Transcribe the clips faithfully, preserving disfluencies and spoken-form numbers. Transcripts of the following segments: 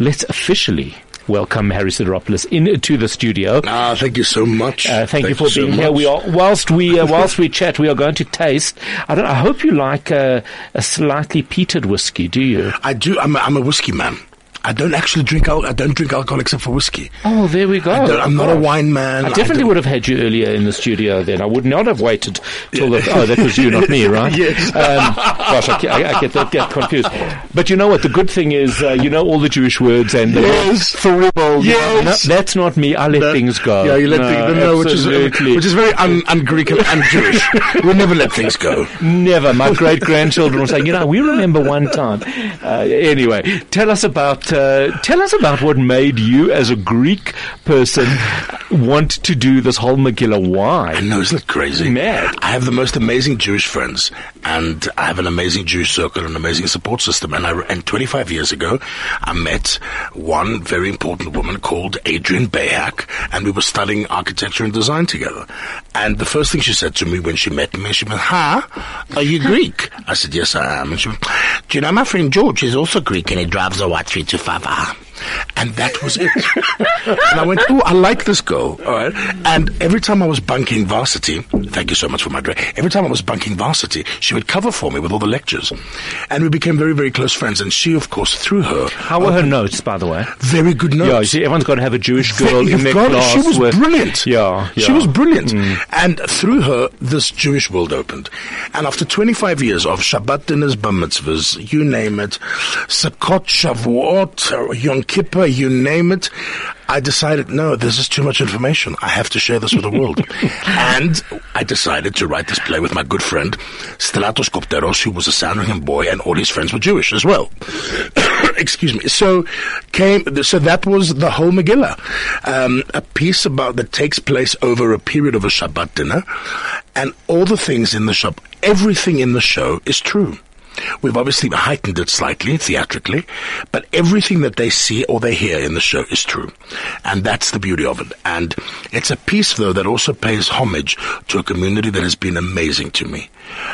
let's officially welcome Harry Sideropoulos into the studio. Ah, thank you so much. Uh, thank, thank you for you being so here. much. We are whilst we uh, whilst we chat, we are going to taste. I don't. I hope you like uh, a slightly peated whiskey. Do you? I do. I'm a, I'm a whiskey man. I don't actually drink al- I don't drink alcohol except for whiskey. Oh, there we go. I don't, I'm not a wine man. I definitely I would have had you earlier in the studio then. I would not have waited till the... Oh, that was you, not me, right? Yes. Um, gosh, I, I, I get that get confused. But you know what? The good thing is, uh, you know all the Jewish words and the Yes. Thurible. Yes. No, that's not me. I let No. things go. Yeah, you let no, things no, which is absolutely. which is very un, un-Greek and un-Jewish. We never let things go. Never. My great-grandchildren will say, you know, we remember one time. Uh, anyway, tell us about... Uh, tell us about what made you, as a Greek person, want to do this whole Megillah. Why? I know, isn't it crazy? Mad. I have the most amazing Jewish friends, and I have an amazing Jewish circle, an amazing support system. And I, and twenty-five years ago, I met one very important woman called Adrienne Behak, and we were studying architecture and design together. And the first thing she said to me when she met me, she went, "Huh? Are you Greek?" I said, "Yes, I am." And she went, "Do you know my friend George is also Greek, and he drives a white three two five R." And that was it. And I went, "Oh, I like this girl." All right. And every time I was bunking varsity, thank you so much for my drink. Every time I was bunking varsity, she would cover for me with all the lectures. And we became very, very close friends. And she, of course, through her. How were her notes, by the way? Very good notes. Yeah, you see, everyone's got to have a Jewish girl You've in their got- class. She was with, brilliant. Yeah, yeah. She was brilliant. Mm. And through her, this Jewish world opened. And after twenty-five years of Shabbat dinners, bar mitzvahs, you name it, Sukkot, Shavuot, Yom Kippur, you name it, I decided, no, this is too much information. I have to share this with the world. And I decided to write this play with my good friend, Stratos Kopteros, who was a Sandringham boy, and all his friends were Jewish as well. Excuse me. So came, so that was the whole Megillah. Um, a piece about, that takes place over a period of a Shabbat dinner, and all the things in the shop, everything in the show is true. We've obviously heightened it slightly, theatrically, but everything that they see or they hear in the show is true. And that's the beauty of it. And it's a piece, though, that also pays homage to a community that has been amazing to me.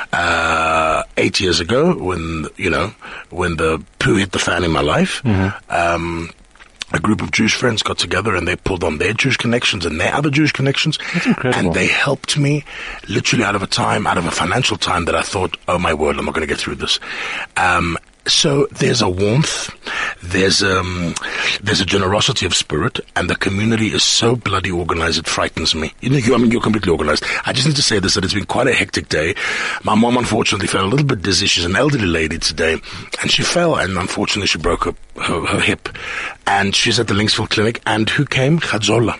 Uh, eight years ago, when, you know, when the poo hit the fan in my life, mm-hmm. um, a group of Jewish friends got together and they pulled on their Jewish connections and their other Jewish connections. That's incredible. And they helped me literally out of a time, out of a financial time that I thought, oh my word, I'm not going to get through this. Um, so there's a warmth, there's um, there's a generosity of spirit, and the community is so bloody organized it frightens me. You know, you, I mean, you're completely organized. I just need to say this, that it's been quite a hectic day. My mom, unfortunately, felt a little bit dizzy. She's an elderly lady today, and she fell, and unfortunately, she broke her, her, her hip. And she's at the Linksville Clinic, and who came? Chazola.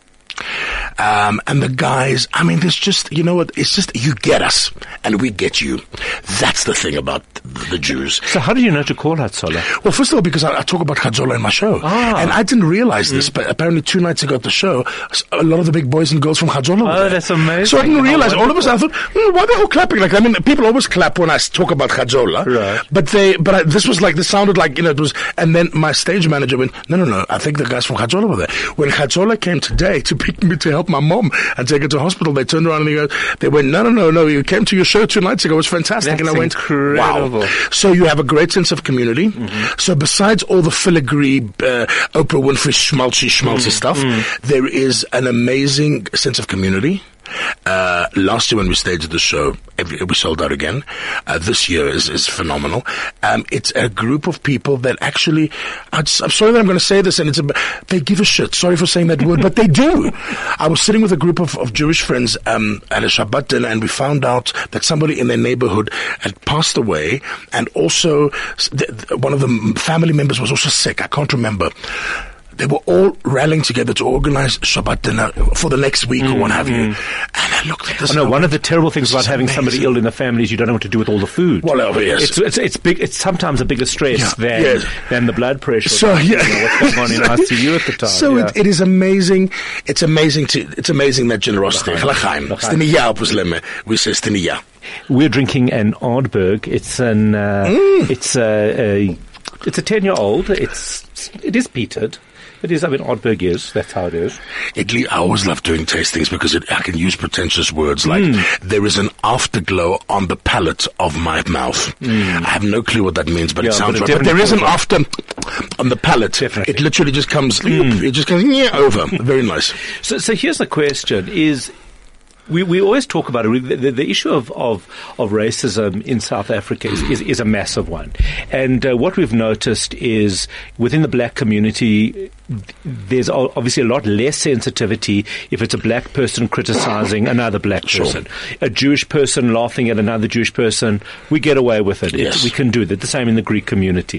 Um, and the guys, I mean, there's just, you know what, it's just, you get us, and we get you. That's the thing about the Jews. So how do you know to call Hatzola? Well, first of all, because I, I talk about Chazola in my show. Ah. And I didn't realize this, but apparently two nights ago at the show, a lot of the big boys and girls from Chazola were Oh, there. that's amazing. So I didn't How realize, all of a wonderful. sudden, I thought, hmm, why are they all clapping? Like, I mean, people always clap when I s- talk about Chazola. Right. But they, but I, this was like, this sounded like, you know, it was, and then my stage manager went, no, no, no, I think the guys from Chazola were there. When Chazola came today to pick me to help my mom and take her to hospital, they turned around and they, go, they went, no, no, no, no, you came to your show two nights ago, it was fantastic. That's and I went, incredible. wow. So you have a great sense of community. Mm-hmm. So besides all the filigree, uh, Oprah Winfrey schmaltzy schmaltzy mm-hmm. stuff, mm-hmm. there is an amazing sense of community. Uh, last year when we staged the show, every, we sold out again. Uh, this year is, is phenomenal. Um, it's a group of people that actually, I'm sorry that I'm going to say this, and it's a, they give a shit. Sorry for saying that word, but they do. I was sitting with a group of, of Jewish friends um, at a Shabbat dinner, and we found out that somebody in their neighborhood had passed away, and also th- th- one of the family members was also sick. I can't remember. They were all rallying together to organize Shabbat dinner for the next week mm, or what have mm. you. And I looked at this. Oh, no, one of the terrible things about having amazing. somebody ill in the family is you don't know what to do with all the food. Well, oh, yes. It's, it's, it's big. It's sometimes a bigger stress yeah, than, yes. than the blood pressure. So, yeah. You know, what's going on in I C U at the time. So yeah. it, it is amazing. It's amazing to, it's amazing that generosity. We say stiniya. We're drinking an Ardbeg. It's an, uh, mm. it's a, a it's a ten-year-old. It's it is peated. It is. I mean, Oddberg is. That's how it is. Italy, I always love doing tastings because it, I can use pretentious words like mm. there is an afterglow on the palate of my mouth. Mm. I have no clue what that means, but yeah, it sounds but it right. But there is an right. after on the palate. Definitely. It literally just comes. Mm. It just comes yeah, over. Very nice. So, so here's the question: Is We, we always talk about it. The, the, the issue of, of, of racism in South Africa is, is, is a massive one. And uh, what we've noticed is within the black community, there's obviously a lot less sensitivity if it's a black person criticizing another black person. Sure. A Jewish person laughing at another Jewish person, we get away with it. Yes. It we can do that. The same in the Greek community.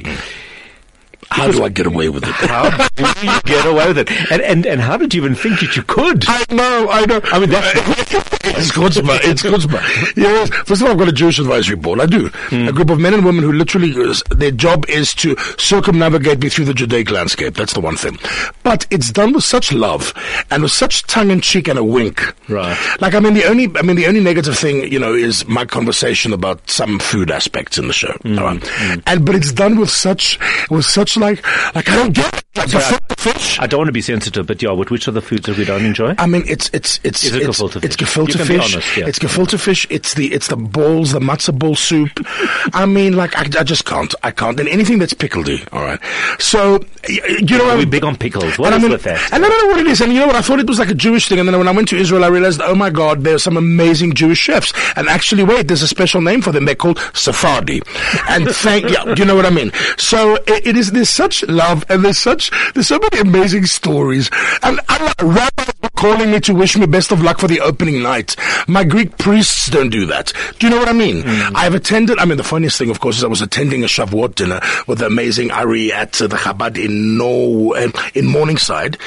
How do I get away with it? How do you get away with it? And, and, and how did you even think that you could? I know, I know. I mean, that's, it's chutzpah. It's chutzpah. Yes. First of all, I've got a Jewish advisory board. I do. Mm. A group of men and women who literally, their job is to circumnavigate me through the Judaic landscape. That's the one thing. But it's done with such love and with such tongue-in-cheek and a wink. Right. Like, I mean, the only, I mean, the only negative thing, you know, is my conversation about some food aspects in the show. Mm. All right. Mm. And, but it's done with such, with such like, like I don't get it. Like the I, fish. I don't want to be sensitive, but yeah, which are the foods that we don't enjoy? I mean, it's it's it's Is it it's gefilte it's fish? gefilte You can fish. be honest, yeah. It's gefilte fish. It's the it's the balls, the matzo ball soup. I mean, like I, I just can't. I can't. And anything that's pickledy. All right. So you know, we're big on pickles. What and is I mean, with that? And I don't know what it is. And you know what? I thought it was like a Jewish thing. And then when I went to Israel, I realized, oh my God, there are some amazing Jewish chefs. And actually, wait, there's a special name for them. They're called Sephardi. And thank yeah, you know what I mean. So it, it is. There's such love and there's such there's so many amazing stories. And I, rabbis were calling me to wish me best of luck for the opening night. My Greek priests don't do that. Do you know what I mean? Mm. I've attended, I mean, the funniest thing, of course, is I was attending a Shavuot dinner with the amazing Ari at uh, the Chabad in no, uh, in Morningside.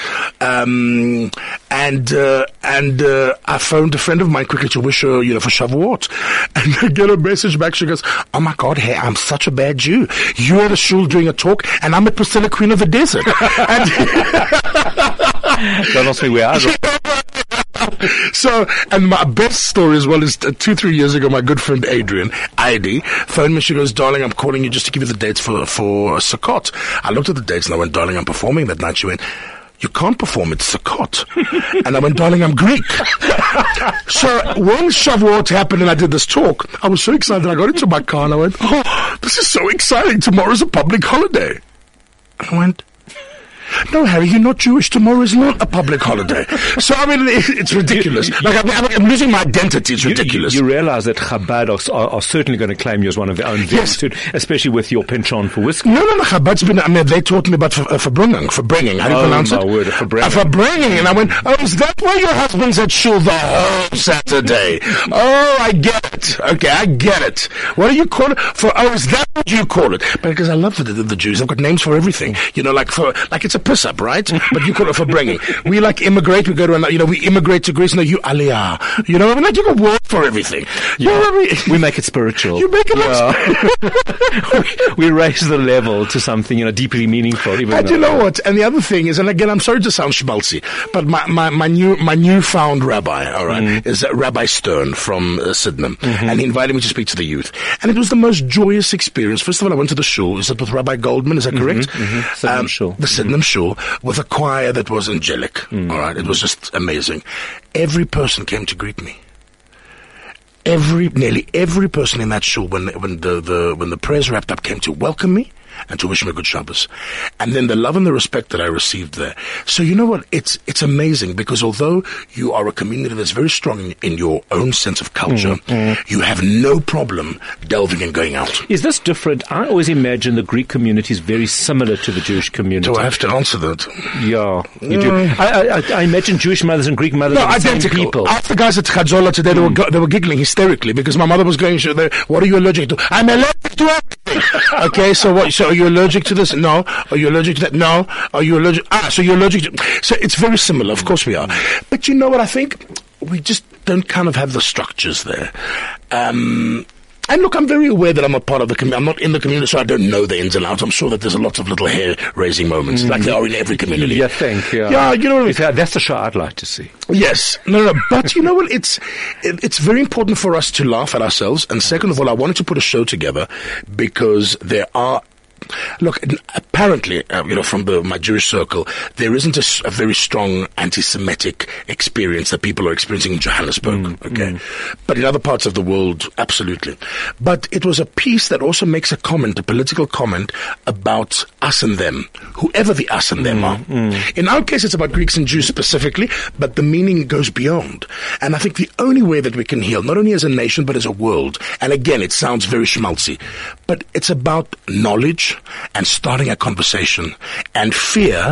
Um, and, uh, and, uh, I phoned a friend of mine quickly to wish her, you know, for Shavuot. And I get a message back. She goes, oh my God, hey, I'm such a bad Jew. You're at a shul doing a talk and I'm at Priscilla, Queen of the Desert. And don't ask me where I go. So, and my best story as well is uh, two, three years ago, my good friend Adrian, Heidi, phoned me. She goes, darling, I'm calling you just to give you the dates for, for Sukkot. I looked at the dates and I went, darling, I'm performing that night. She went, you can't perform, it's Sukkot. And I went, darling, I'm Greek. So when Shavuot happened and I did this talk, I was so excited. I got into my car and I went, oh, this is so exciting. Tomorrow's a public holiday. And I went, no, Harry, you're not Jewish. Tomorrow is not a public holiday. So, I mean, it's ridiculous. Like, I'm, I'm losing my identity. It's ridiculous. You, you, you realize that Chabad are, are, are certainly going to claim you as one of their own yes. too, especially with your penchant for whiskey. No, no, no. Chabad's been, I mean, they taught me about for, uh, verbringing. Verbringing. How do you oh, pronounce my it? word, verbringing. Uh, verbringing. And I went, oh, is that why your husband's at shul the whole Saturday? Oh, I get it. Okay, I get it. What do you call it? For, oh, is that what you call it? But because I love the, the, the Jews. They've got names for everything. You know, like for, like it's a piss-up, right? But you call it for bringing. We like immigrate. We go to another, you know, we immigrate to Greece. No, you aliyah. You know what I mean? Like you can work for everything. You yeah. know what I mean? We make it spiritual. You make it yeah. we, we raise the level to something, you know, deeply meaningful. Even and you know what? And the other thing is, and again, I'm sorry to sound schmaltzy, but my, my, my new, my newfound rabbi, all right, mm. is uh, Rabbi Stern from uh, Sydenham. Mm-hmm. And he invited me to speak to the youth. And it was the most joyous experience. First of all, I went to the shul. Is it with Rabbi Goldman? Is that correct? Mm-hmm. Mm-hmm. Sydenham um, shul. The Sydenham shul with a choir that was angelic. Mm. All right. It was just amazing. Every person came to greet me. Every, nearly every person in that shul, when, when the, the, when the prayers wrapped up, came to welcome me and to wish me a good Shabbos. And then the love and the respect that I received there. So you know what? It's, it's amazing because although you are a community that's very strong in, in your own sense of culture, mm, mm. you have no problem delving and going out. Is this different? I always imagine the Greek community is very similar to the Jewish community. Do I have to answer that? Yeah, you do. Mm. I, I, I imagine Jewish mothers and Greek mothers no, are the identical. same people. I asked the guys at Chadzola today, they, mm. were, they were giggling hysterically because my mother was going, what are you allergic to? I'm allergic to everything. Okay, so what, so are you allergic to this? No. Are you allergic to that? No. Are you allergic? Ah, so you're allergic to... So it's very similar. Of course we are. But you know what? I think we just don't kind of have the structures there. Um... And look, I'm very aware that I'm a part of the community. I'm not in the community, so I don't know the ins and outs. I'm sure that there's a lot of little hair-raising moments, mm. like there are in every community. You think, yeah. Yeah, you know what I mean? That's the show I'd like to see. Yes. No, no, but you know what? It's, it, it's very important for us to laugh at ourselves. And second of all, I wanted to put a show together because there are Look, apparently, uh, you know, from the, my Jewish circle, there isn't a, s- a very strong anti-Semitic experience that people are experiencing in Johannesburg, mm, okay? Mm. But in other parts of the world, absolutely. But it was a piece that also makes a comment, a political comment, about us and them, whoever the us and them mm, are. Mm. In our case, it's about Greeks and Jews specifically, but the meaning goes beyond. And I think the only way that we can heal, not only as a nation, but as a world, and again, it sounds very schmaltzy, but it's about knowledge and starting a conversation. And fear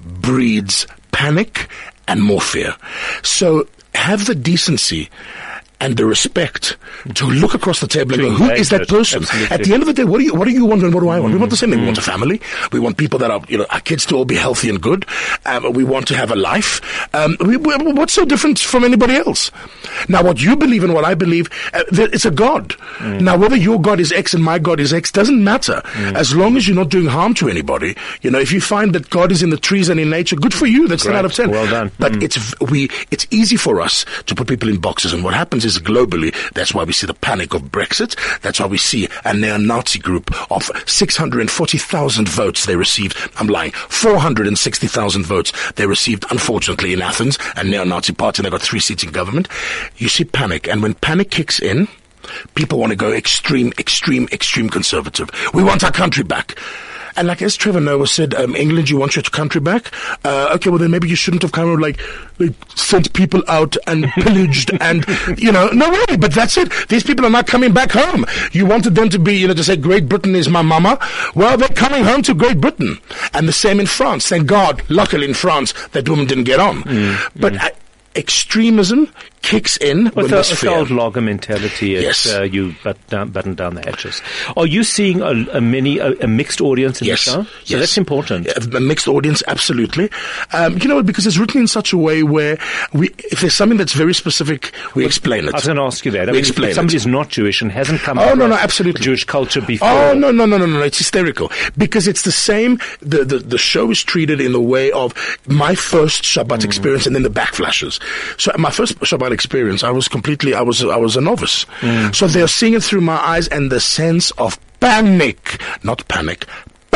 breeds panic and more fear. So have the decency and the respect to look across the table and go, who is that person? Absolutely. At the end of the day, what do you, what do you want and what do I want? Mm-hmm. We want the same thing. We want a family. We want people that are, you know, our kids to all be healthy and good. Um, we want to have a life. Um, we, we, what's so different from anybody else? Now, what you believe and what I believe, uh, it's a God. Mm. Now, whether your God is X and my God is X doesn't matter. Mm. As long as you're not doing harm to anybody. You know, if you find that God is in the trees and in nature, good for you. That's Great. ten out of ten. Well done. But mm. it's, we, it's easy for us to put people in boxes. And what happens is globally, that's why we see the panic of Brexit. That's why we see a neo-Nazi group of six hundred forty thousand votes they received. I'm lying. four hundred sixty thousand votes they received, unfortunately, in Athens, a neo-Nazi party, and they got three seats in government. You see panic. And when panic kicks in, people want to go extreme, extreme, extreme conservative. We want our country back. And like as Trevor Noah said, um, England, you want your country back? Uh, okay, well then maybe you shouldn't have kind of like, like sent people out and pillaged and, you know, no way, but that's it. These people are not coming back home. You wanted them to be, you know, to say Great Britain is my mama. Well, they're coming home to Great Britain. And the same in France. Thank God, luckily in France, that woman didn't get on. Mm, but mm. I, extremism kicks in with when the, there's with fear. the old logger mentality. It's, Yes. uh, you but down, button down the hatches. Are you seeing a, a many a, a mixed audience in Yes. the show? So Yes. that's important. A mixed audience, absolutely. Um, you know what? Because it's written in such a way where we, if there's something that's very specific, we explain it. I was going to ask you that. I We mean, explain if it. somebody's not Jewish and hasn't come Oh, across no, no, absolutely. Jewish culture before. Oh, no, no, no, no, no, no. It's hysterical. Because it's the same, the, the, the show is treated in the way of my first Shabbat mm. experience and then the backflashes. So my first Shabbat experience, I was completely, I was, I was a novice. Mm. So they're seeing it through my eyes and the sense of panic, not panic,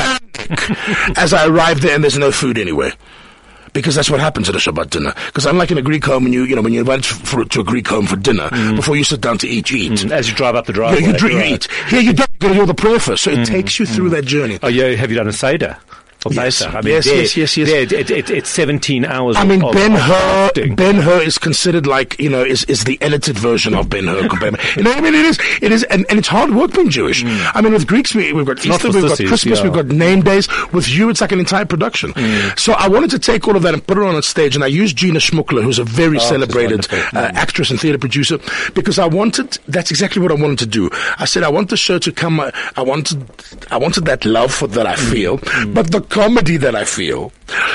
panic, as I arrive there and there's no food anywhere. Because that's what happens at a Shabbat dinner. Because unlike in a Greek home, when you, you know, when you invite for, to a Greek home for dinner, mm. before you sit down to eat, you eat. Mm. As you drive up the driveway. Yeah, you, drink, you right. eat. Here you don't, you got to do the prayer first. So it Mm. takes you through Mm. that journey. Oh, yeah. Have you done a Seder? Yes. I mean, yes, there, yes, yes, yes, there, it, it, it's seventeen hours. I mean, of, Ben of Hur, fasting. Ben Hur is considered like, you know, is, is the edited version of Ben Hur. Compared, you know, I mean, it is, it is, and, and it's hard work being Jewish. Mm. I mean, with Greeks, we, we've got Not Easter, for we've sissies, got Christmas, yeah. we've got name days. With you, it's like an entire production. Mm. So I wanted to take all of that and put it on a stage, and I used Gina Schmuckler, who's a very Oh, celebrated that's wonderful. uh, Mm. actress and theater producer, because I wanted, that's exactly what I wanted to do. I said, I want the show to come, uh, I wanted, I wanted that love for that I feel, mm. but the comedy that I feel,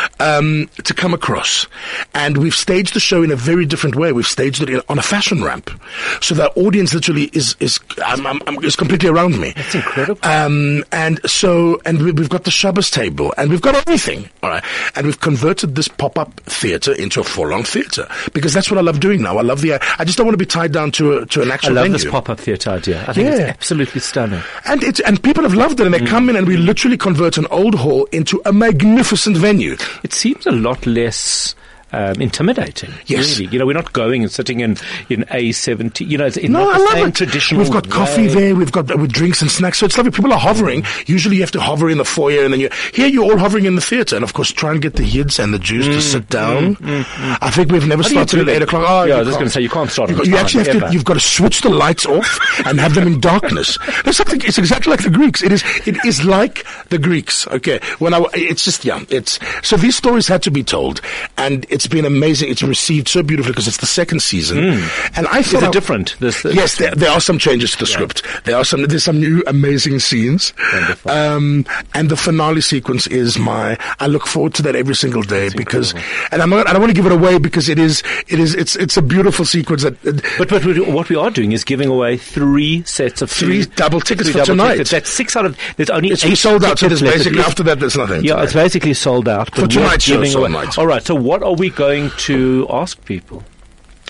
um, to come across. And we've staged the show in a very different way. We've staged it in, on a fashion ramp. So the audience literally is, is, I'm, I'm, I'm, is completely around me. That's incredible. Um, and so, and we, we've got the Shabbos table, and we've got everything, all right? And we've converted this pop-up theater into a full-on theater, because that's what I love doing now. I love the, I just don't want to be tied down to a, to an I actual love venue. this pop-up theatre idea. I think Yeah. it's absolutely stunning. And it's, and people have loved it, and they Mm. come in and we literally convert an old hall into a magnificent venue. It seems a lot less um, intimidating. Yes. Really. You know, we're not going and sitting in, in A seventy, you know, it's in No, not I the love same it. traditional We've got coffee way. there. We've got uh, with drinks and snacks. So it's lovely. People are hovering. Usually you have to hover in the foyer, and then you here you're all hovering in the theater. And of course, try and get the Yids and the Jews Mm, to sit down. mm, mm, I think we've never How do you started do at that? eight o'clock. Oh, Yeah, I you was just can't. going to say, you can't start You, on got- you time, actually have ever. to. You've got to switch the lights off and have them in darkness. It's something. It's exactly like the Greeks. It is. It is like the Greeks. Okay. When I, it's just yeah. It's so these stories had to be told, and it's been amazing. It's received so beautifully because it's the second season, Mm. and I Is thought it I- different? This, this, Yes, there, there are some changes to the Yeah. script. There are some. There's some new amazing scenes. Wonderful. Um, and the finale sequence is my. I look forward to that every single day because, incredible. and I'm not. I don't want to give it away because it is. It is. It's. It's a beautiful sequence. That uh, But, but we- what we are doing is giving away three sets of Three double tickets three for double tonight. tickets. That's six out of. There's only it's eight we sold out. So tickets there's left. basically It's- after that. There's nothing. Yeah, tonight. it's basically sold out. For but we're tonight's show, giving sold away- out. All right. So what are we going to ask people?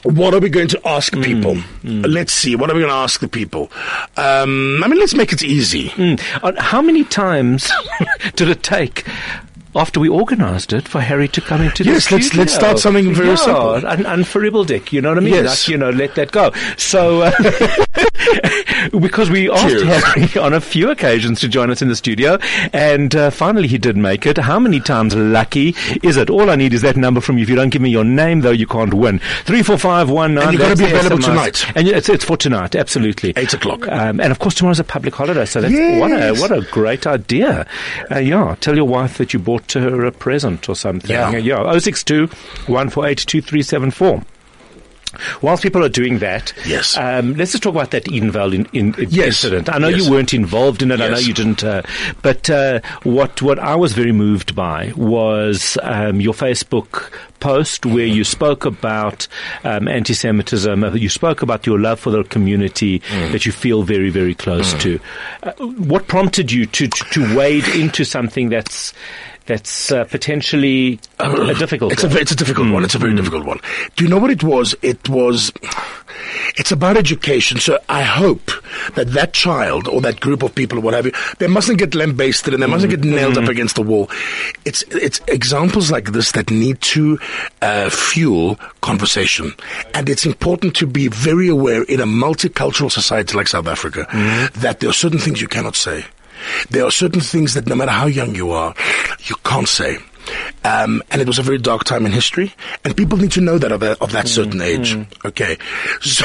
what are we going to ask people? Mm, mm. Let's see. What are we going to ask the people? Um, I mean, let's make it easy. Mm. Uh, how many times did it take after we organised it for Harry to come into the yes, studio? Yes, let's, let's start something very yeah, simple. Un- unforgivable dick, you know what I mean? Yes. Like, you know, let that go. So, uh, because we asked Cheers. Harry on a few occasions to join us in the studio, and uh, finally he did make it. How many times lucky is it? All I need is that number from you. If you don't give me your name, though, you can't win. three four five one nine. And you've got to be available S M S. tonight. And it's, it's for tonight, absolutely. Eight o'clock. Um, and of course tomorrow's a public holiday, so that's Yes. what a what a great idea. Uh, yeah, tell your wife that you bought her a present or something. Yeah. yeah. oh six two, one four eight, two three seven four. Whilst people are doing that, yes. um, let's just talk about that Edenvale in, in, in yes. incident. I know yes. you weren't involved in it. Yes. I know you didn't. Uh, but uh, what what I was very moved by was um, your Facebook post where you spoke about um, anti-Semitism. You spoke about your love for the community mm. that you feel very, very close mm. to. Uh, what prompted you to, to, to wade into something that's That's uh, potentially a, a difficult it's one. A, it's a difficult mm. one. It's a very mm. difficult one. Do you know what it was? It was, it's about education. So I hope that that child or that group of people or what have you, they mustn't get lambasted and they mustn't get nailed mm. up against the wall. It's, it's examples like this that need to uh, fuel conversation. And it's important to be very aware in a multicultural society like South Africa mm. that there are certain things you cannot say. There are certain things that no matter how young you are, you can't say. Um, and it was a very dark time in history, and people need to know that of that, of that mm, certain age. Mm. Okay, so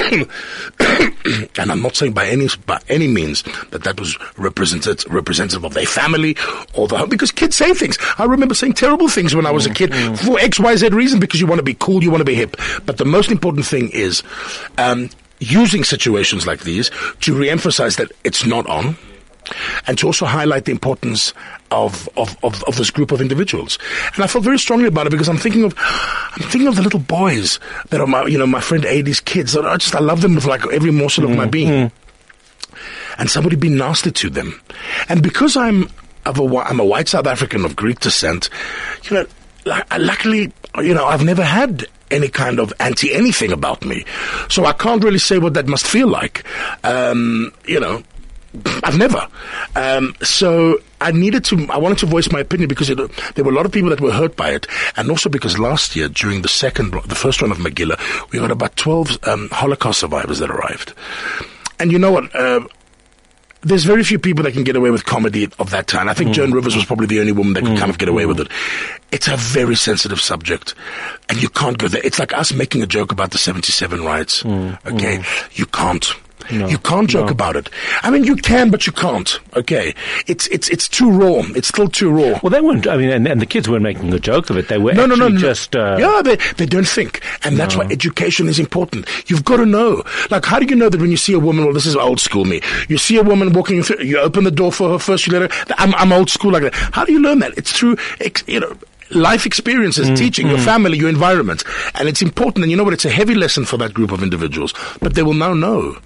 and I'm not saying by any by any means that that was representative representative of their family or the home, because kids say things. I remember saying terrible things when I was a kid mm. for X Y Z reason, because you want to be cool, you want to be hip. But the most important thing is um, using situations like these to re-emphasize that it's not on. And to also highlight the importance of, of, of, of this group of individuals. And I felt very strongly about it because I'm thinking of, I'm thinking of the little boys that are my, you know, my friend Adie's kids. I just, I love them with like every morsel mm, of my being. Mm. And somebody being nasty to them. And because I'm, of a, I'm a white South African of Greek descent, you know, luckily, you know, I've never had any kind of anti-anything about me. So I can't really say what that must feel like. Um, you know, I've never. Um, so I needed to, I wanted to voice my opinion because it, there were a lot of people that were hurt by it. And also because last year, during the second, the first run of Megillah, we had about twelve um, Holocaust survivors that arrived. And you know what? Uh, there's very few people that can get away with comedy of that time. I think mm. Joan Rivers was probably the only woman that could mm. kind of get away with it. It's a very sensitive subject, and you can't go there. It's like us making a joke about the seventy-seven riots. Mm. Okay? Mm. You can't. No, you can't joke no. about it. I mean, you can, but you can't. Okay, it's it's it's too raw. It's still too raw. Well, they weren't. I mean, and, and the kids weren't making a joke of it. They were no, actually no, no, just. Uh, yeah, they they don't think, and that's no. why education is important. You've got to know. Like, how do you know that when you see a woman? Well, this is old school me. You see a woman walking through. You open the door for her first. You let her. I'm I'm old school like that. How do you learn that? It's through, you know, life experiences, mm, teaching, mm. your family, your environment, and it's important. And you know what? It's a heavy lesson for that group of individuals, but they will now know.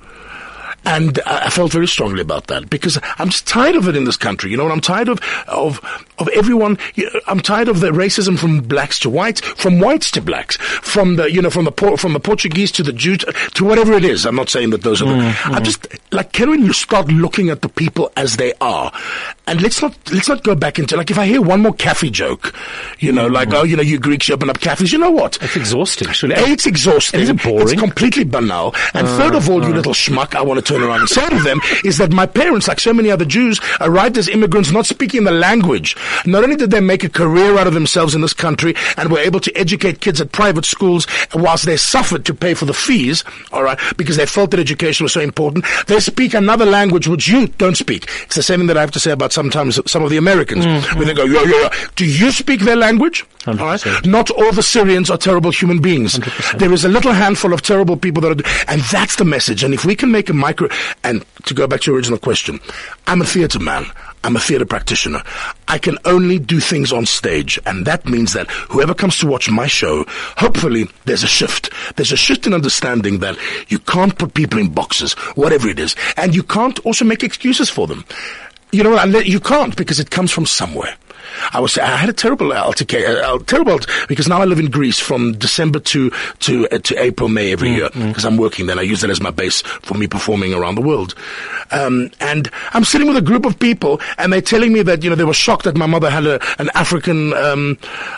And I felt very strongly about that because I'm just tired of it in this country. You know, and I'm tired of, of, of everyone. I'm tired of the racism from blacks to whites, from whites to blacks, from the, you know, from the, from the Portuguese to the Jew to, to whatever it is. I'm not saying that those are the, mm-hmm. I'm just, like, can we start looking at the people as they are? And let's not, let's not go back into, like, if I hear one more cafe joke, you know, mm-hmm. like, oh, you know, you Greeks, you open up cafes, you know what? It's exhausting. Actually. A, it's exhausting. Is it boring? It's completely banal. And uh, third of all, uh, you little schmuck, I want to turn around and say to them is that my parents, like so many other Jews, arrived as immigrants not speaking the language. Not only did they make a career out of themselves in this country and were able to educate kids at private schools whilst they suffered to pay for the fees, all right, because they felt that education was so important, they speak another language which you don't speak. It's the same thing that I have to say about sometimes some of the Americans, mm-hmm. when they go, yo, yo, yo, do you speak their language? All right? Not all the Syrians are terrible human beings. one hundred percent. There is a little handful of terrible people that are, and that's the message. And if we can make a micro, and to go back to your original question, I'm a theatre man. I'm a theatre practitioner. I can only do things on stage, and that means that whoever comes to watch my show, hopefully there's a shift. There's a shift in understanding that you can't put people in boxes, whatever it is, and you can't also make excuses for them. You know, and you can't, because it comes from somewhere. I was I had a terrible altercation, uh, terrible because now I live in Greece from December to to uh, to April, May every mm, year because mm. I'm working. Then I use that as my base for me performing around the world. Um, and I'm sitting with a group of people, and they're telling me that you know they were shocked that my mother had a, an African um,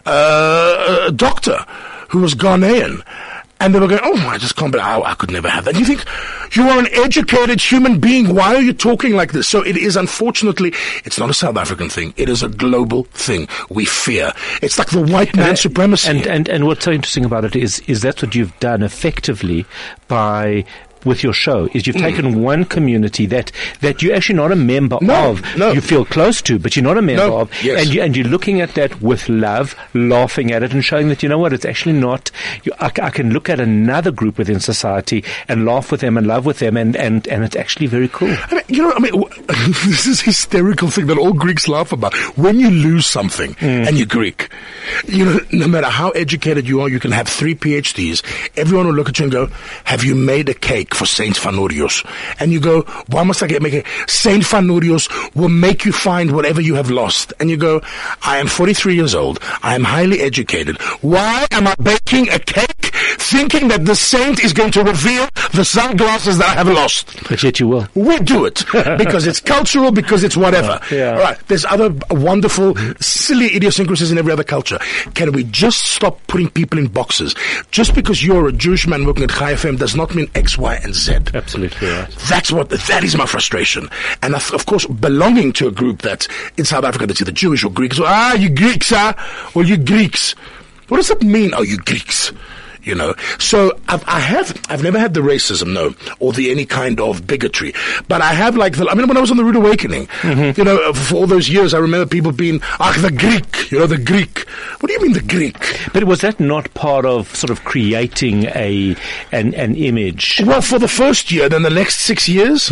uh, doctor who was Ghanaian. And they were going, oh, I just can't believe, I, I could never have that. And you think, you are an educated human being. Why are you talking like this? So it is, unfortunately, it's not a South African thing. It is a global thing. We fear. It's like the white man and, supremacy. And, and, and what's so interesting about it is, is that's what you've done effectively by... with your show, is you've mm. taken one community that, that you're actually not a member no, of, no. you feel close to, but you're not a member no, of, yes. and, you, and you're looking at that with love, laughing at it, and showing that, you know what, it's actually not, you, I, I can look at another group within society and laugh with them and love with them, and, and, and it's actually very cool. I mean, you know, I mean, this is a hysterical thing that all Greeks laugh about. When you lose something mm. and you're Greek, you know, no matter how educated you are, you can have three P H Ds, everyone will look at you and go, have you made a cake for Saint Fanurios? And you go, why must I get make it? Saint Fanurios will make you find whatever you have lost. And you go, I am forty-three years old. I am highly educated. Why am I baking a cake thinking that the saint is going to reveal the sunglasses that I have lost? But yet you will. We do it because it's cultural, because it's whatever. Yeah, yeah. All right. There's other wonderful, silly idiosyncrasies in every other culture. Can we just stop putting people in boxes? Just because you're a Jewish man working at Chai F M does not mean X, Y, and Z. Absolutely right. That's what, that is my frustration. And of, of course, belonging to a group that in South Africa that's either Jewish or Greek. So, ah, you Greeks, ah, or you Greeks. What does that mean? Oh, you Greeks. You know, so I've, I have, I've never had the racism, no, or the any kind of bigotry, but I have like the, I mean, when I was on the Rude Awakening, mm-hmm. you know, for all those years, I remember people being, ah, the Greek, you know, the Greek. What do you mean the Greek? But was that not part of sort of creating a, an, an image? Well, for the first year, then the next six years.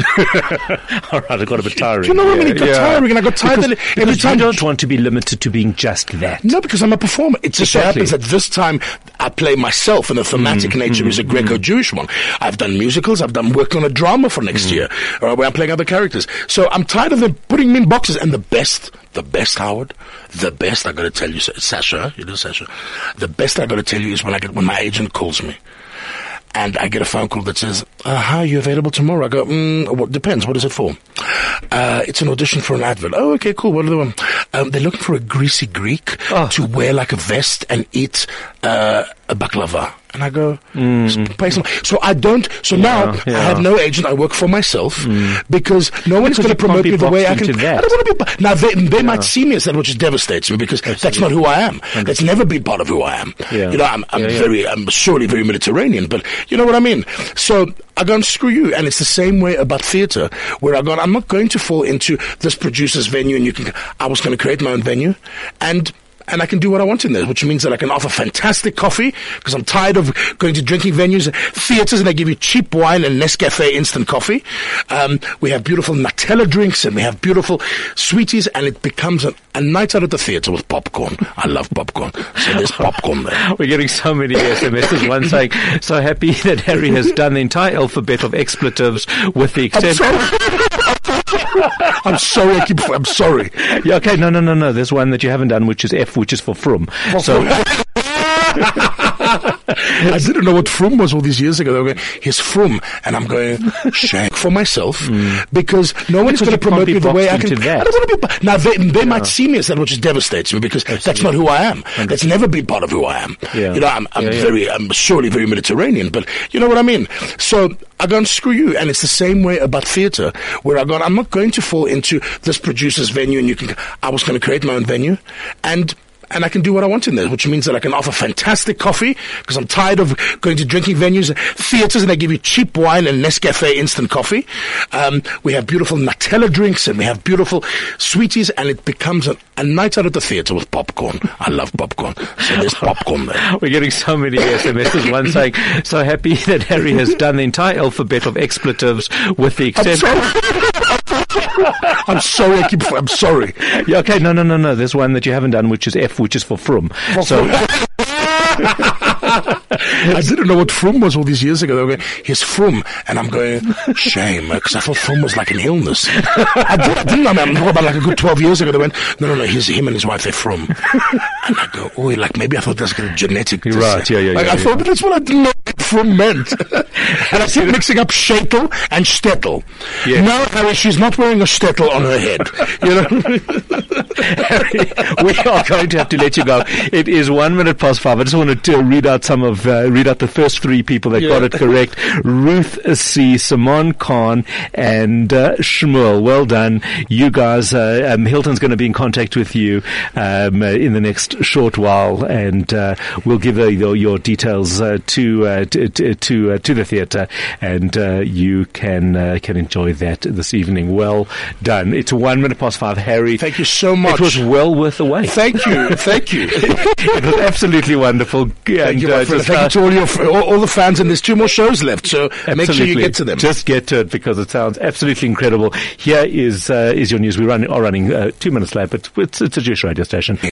All right, I got a bit tiring. You know what I mean? It got yeah. tiring, and I got tired. Because, because every time you don't want to be limited to being just that. No, because I'm a performer. It just exactly. so happens that this time I play myself, and the thematic mm, nature mm, is a Greco-Jewish mm. one. I've done musicals. I've done work on a drama for next mm. year, uh, where I'm playing other characters. So I'm tired of them putting me in boxes. And the best, the best, Howard, the best I got to tell you, Sasha, you know Sasha, the best I got to tell you is when I get when my agent calls me. And I get a phone call that says, uh, "How are you available tomorrow?" I go, mm, "Well, depends. What is it for?" Uh, it's an audition for an advert. Oh, okay, cool. What are they want? Um, they're looking for a greasy Greek oh. to wear like a vest and eat uh, a baklava. And I go, mm. pay some. So I don't, so yeah, now yeah. I have no agent. I work for myself mm. because no one is going to promote me the way I can. That. I don't want to be, now they, they yeah. might see me as that, which is devastates me because Absolutely. That's not who I am. one hundred percent. That's never been part of who I am. Yeah. You know, I'm, I'm yeah, very, yeah. I'm surely very Mediterranean, but you know what I mean? So I go, screw you. And it's the same way about theatre where I go, I'm not going to fall into this producer's venue and you can, I was going to create my own venue and And I can do what I want in there, which means that I can offer fantastic coffee because I'm tired of going to drinking venues, theatres, and they give you cheap wine and Nescafe instant coffee. Um, we have beautiful Nutella drinks and we have beautiful sweeties, and it becomes a, a night out at the theatre with popcorn. I love popcorn. So there's popcorn there. We're getting so many S M Ses. One saying, so happy that Harry has done the entire alphabet of expletives with the exception. I'm sorry, I keep, I'm sorry. Yeah, okay, no, no, no, no. There's one that you haven't done, which is F, which is for Frum. So. I didn't know what Frum was all these years ago. They were going, here's Frum. And I'm going, shag for myself mm. because no one's going to promote me the way I can. That. I don't want to be, now they, they yeah. might see me as that, which devastates me because Absolutely. That's not who I am. one hundred percent. That's never been part of who I am. Yeah. You know, I'm, I'm yeah, yeah. very, I'm surely very Mediterranean, but you know what I mean? So I go, screw you. And it's the same way about theatre where I go, I'm not going to fall into this producer's venue and you can, I was going to create my own venue and And I can do what I want in there, which means that I can offer fantastic coffee because I'm tired of going to drinking venues, theatres, and they give you cheap wine and Nescafe instant coffee. Um, we have beautiful Nutella drinks and we have beautiful sweeties, and it becomes a, a night out at the theatre with popcorn. I love popcorn. So there's popcorn there. We're getting so many S M Ses. One saying, so happy that Harry has done the entire alphabet of expletives with the exception. I'm sorry, I keep, I'm sorry. Yeah, okay, no, no, no, no. There's one that you haven't done, which is F, which is for Frum. So. I didn't know what Froom was all these years ago. They were going, he's Froom. And I'm going, shame, because I thought Froom was like an illness. I, did, I didn't know, man. I'm talking about like a good twelve years ago. They went, no, no, no, he's him and his wife, they're Froom. And I go, oh, like maybe I thought that's like a genetic. You're right, yeah, yeah, like, yeah. I yeah. thought that's what I didn't know what Froom meant. And I keep mixing up shtetl and shtetl. Yeah. No, Harry, she's not wearing a shtetl on her head. You know? Harry, we are going to have to let you go. It is one minute past five. I just wanted to read out some of, uh, read out the first three people that Yeah. got it correct. Ruth C, Simon Khan, and uh, Shmuel. Well done. You guys, uh, um, Hilton's going to be in contact with you um, uh, in the next short while, and uh, we'll give uh, your, your details uh, to, uh, to to uh, to the theatre, and uh, you can uh, can enjoy that this evening. Well done. It's one minute past five. Harry, Thank you so much. it was well worth the wait. Thank you. Thank you. It was absolutely wonderful. Thank and, you, my uh, friend. just, Thank uh, you to all your f- all, all the fans, and there's two more shows left, so make sure you absolutely. get to them. Just get to it because it sounds absolutely incredible. Here is uh, is your news. We run are running uh, two minutes late, but it's, it's a Jewish radio station.